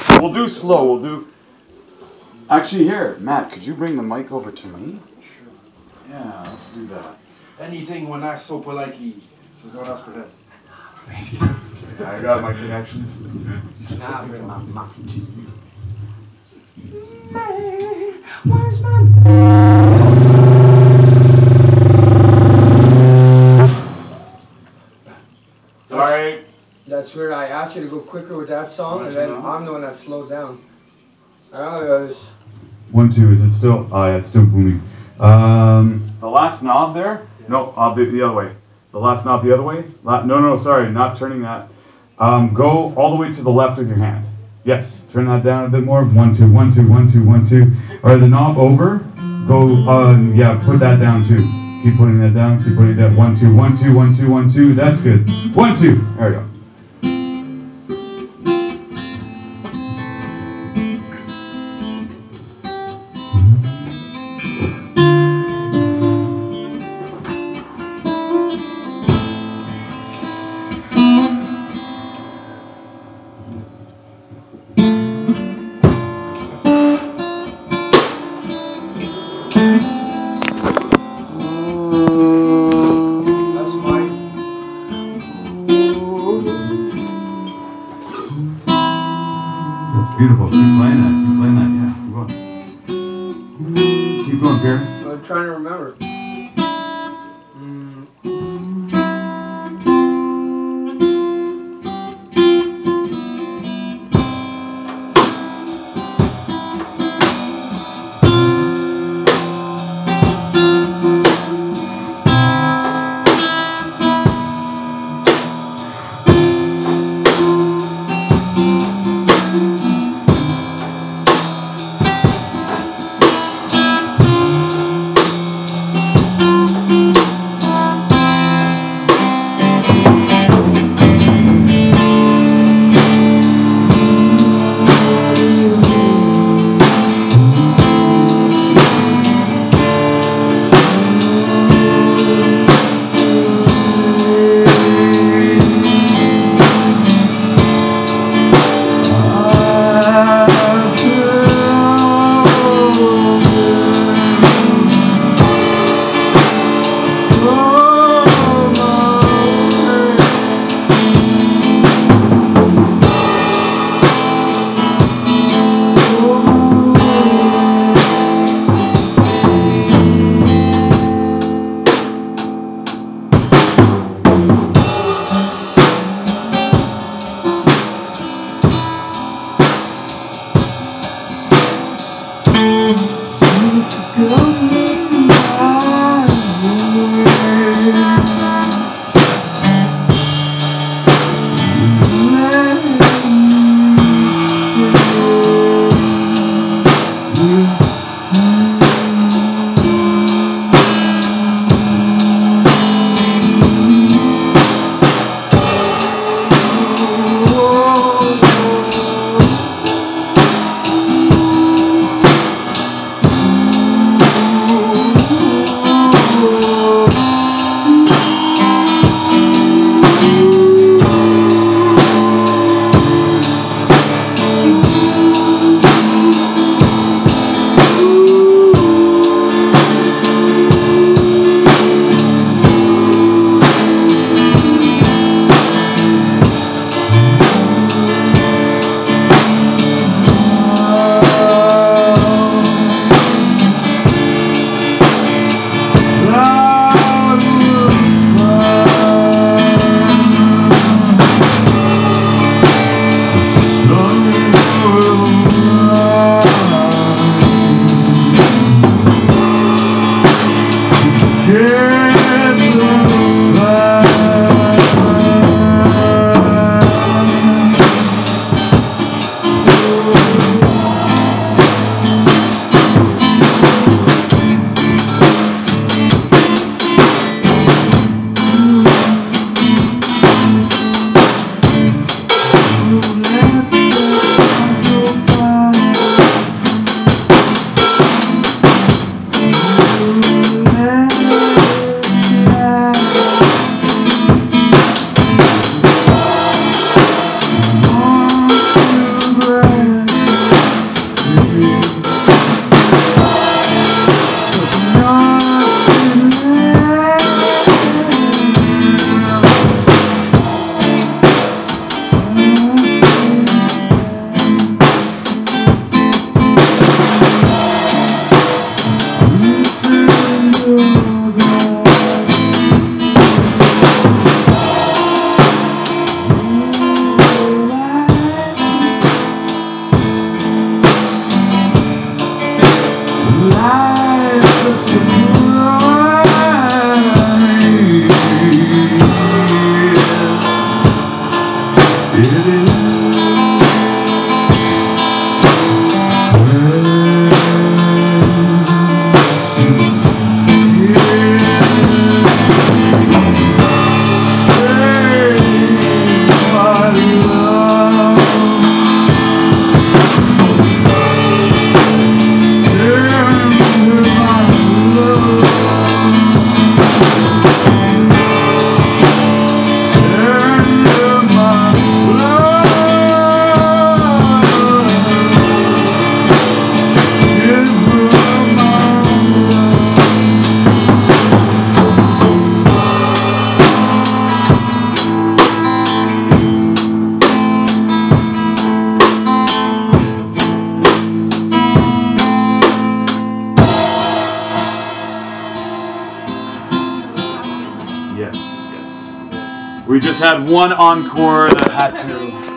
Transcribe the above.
We'll do slow. We'll do. Actually, here, Matt, could you bring the mic over to me? Sure. Yeah, let's do that. Anything when asked so politely, so don't ask for that. I got my connections. Nah, bring my mic. Where's my... Sorry. That's weird. I asked you to go quicker with that song, and then I'm the one that slowed down. Oh, yes. 1, 2. Is it still? Yeah, it's still booming. The last knob there? No, the other way. The last knob the other way? No, sorry, not turning that. Go all the way to the left with your hand. Yes, turn that down a bit more. 1, 2, 1, 2, 1, 2, 1, 2. Or the knob over. Go, yeah, put that down too. Keep putting that down. Keep putting it down. 1, 2, 1, 2, 1, 2, 1, 2. That's good. 1, 2. There we go. That's mine. That's beautiful. Keep playing that. Keep playing that. Yeah, keep going. Keep going, Pierre. I'm trying to remember. Yes. We just had one encore that had to